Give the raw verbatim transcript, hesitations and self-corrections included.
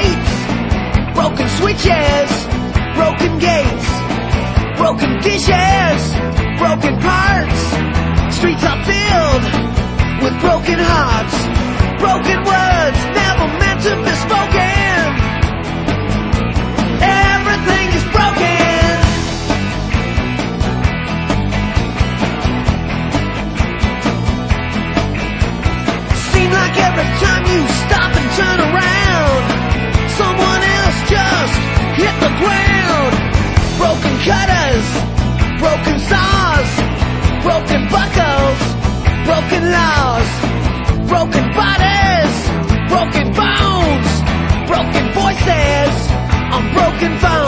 streets, broken switches, broken gates, broken dishes, broken parts. Streets are filled with broken hearts, broken words never meant to be spoken. Everything is broken. Seems like every time you stop and turn around, someone else just hit the ground. Broken cutters, broken saws, broken buckles, broken laws, broken bodies, broken bones, broken voices on broken phones.